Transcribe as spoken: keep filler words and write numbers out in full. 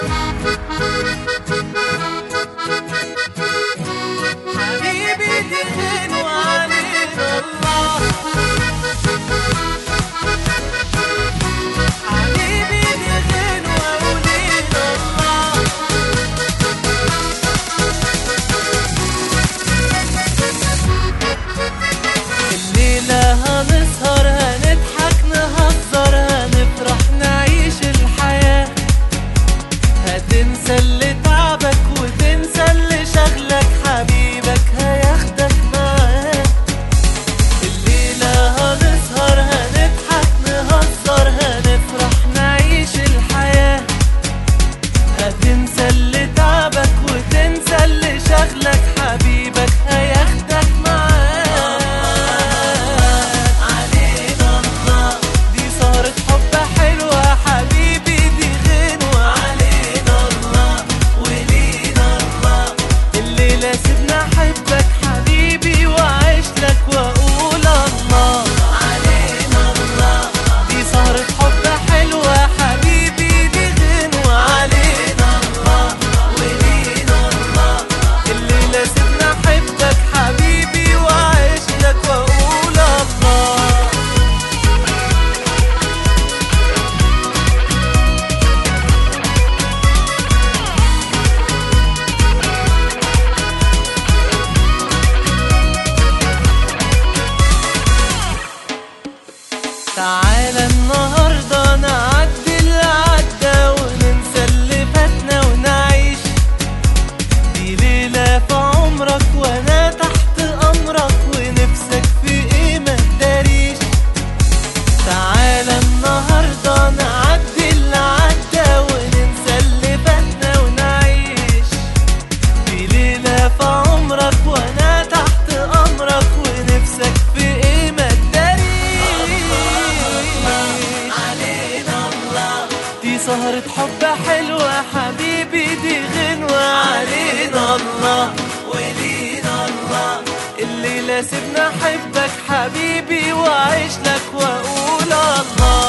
حبيبي دي غنوة علينا الله، حبيبي دي غنوة ولينا الله. الليلة هنسهر هنضحك نهزر هنفرح نعيش الحياة، هتنسى اللي تعبك وتنسى اللي شغلك، حبيبك هياخدك معاه. الليلة هنسهر هنضحك نهزر هنفرح نعيش الحياة، هتنسى اللي تعبك وتنسى اللي شغلك، حبيبك هياخدك معاه. علينا الله دي سهرة حب حلوة، حبيبي دي غنوة علينا الله ولينا الله. الليلة سيبنا احبك حبيبي واعيش لك واقول الله. علينا الله دي سهرة حب حلوة، حبيبي دي غنوة علينا الله ولينا الله. الليلة سيبنا احبك حبيبي واعيش لك واقول الله. تعالى النهاردة نعدي اللي عدى وننسى اللي فاتنا ونعيش، دي ليلة في عمرك وانا تحت امرك ونفسك في ايه ما تداريش. تعالى النهاردة نعدي اللي عدى وننسى اللي فاتنا ونعيش، دي ليلة في عمرك وانا تحت امرك ونفسك في ايه ما تداريش. علينا الله دي سهرة حب حلوة، حبيبي دي غنوة علينا الله ولينا الله. الليلة سيبنا احبك حبيبي واعيش لك واقول الله.